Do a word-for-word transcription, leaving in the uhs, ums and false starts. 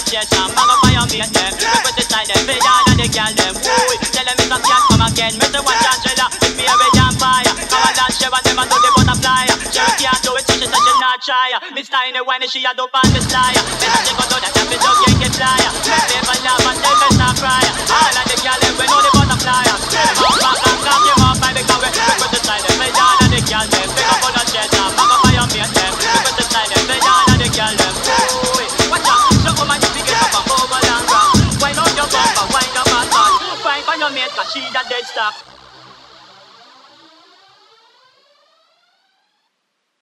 chest and bang up on your mate them. We put it like them, we down on the girl them. Woo, tell them it's a can't come again. Me say watch Angela, if me a red and fire. Come and dance, she want them and do the butterfly. She can't do it, so she said she not try. Miss Tiny whine, she a dope on the slide. Better she go do that, and me just can't get flyer. Never laugh and tell me not cry. All of the girl them, we know the butterfly. Tell them up back and come them up by the cover. We put it like them, we down on the girl them. Pick up on the chest and bang up on your mate them. We put it like them, we down on the girl them. Ooh, watch out, so come and you get up and over and round. Wind up your bumper, wind up and on. Find for your mate, cause she that dead stock.